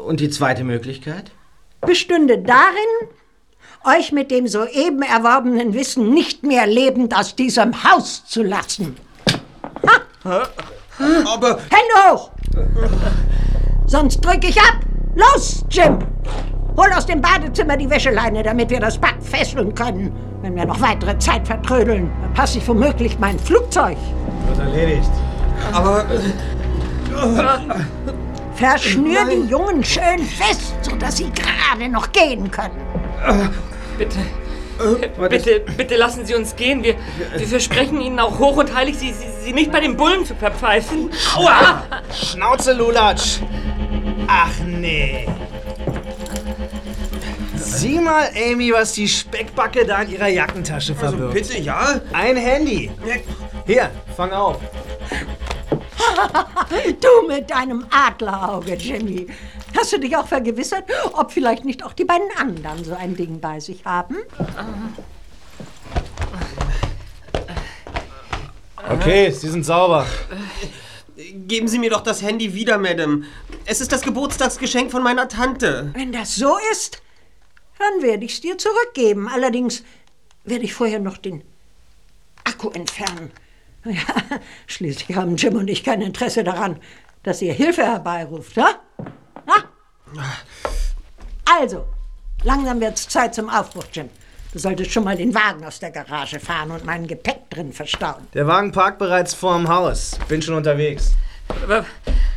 Und die zweite Möglichkeit? Bestünde darin, euch mit dem soeben erworbenen Wissen nicht mehr lebend aus diesem Haus zu lassen. Ha? Aber... Hände hoch! Sonst drück ich ab! Los, Jim! Hol aus dem Badezimmer die Wäscheleine, damit wir das Bad fesseln können. Wenn wir noch weitere Zeit vertrödeln, verpasse ich womöglich mein Flugzeug. Wird erledigt. Aber... Verschnür die Jungen schön fest, sodass sie gerade noch gehen können. Bitte lassen Sie uns gehen. Wir versprechen Ihnen auch hoch und heilig, Sie nicht bei den Bullen zu verpfeifen. Aua! Schnauze, Lulatsch! Ach nee. Sieh mal, Amy, was die Speckbacke da in ihrer Jackentasche verbirgt. Also bitte, ja? Ein Handy. Hier, fang auf. Du mit deinem Adlerauge, Jimmy. Hast du dich auch vergewissert, ob vielleicht nicht auch die beiden anderen so ein Ding bei sich haben? Okay, Sie sind sauber. Geben Sie mir doch das Handy wieder, Madame. Es ist das Geburtstagsgeschenk von meiner Tante. Wenn das so ist, dann werde ich es dir zurückgeben. Allerdings werde ich vorher noch den Akku entfernen. Ja, schließlich haben Jim und ich kein Interesse daran, dass ihr Hilfe herbeiruft, ja? Ja? Also, langsam wird's Zeit zum Aufbruch, Jim. Du solltest schon mal den Wagen aus der Garage fahren und mein Gepäck drin verstauen. Der Wagen parkt bereits vorm Haus. Bin schon unterwegs.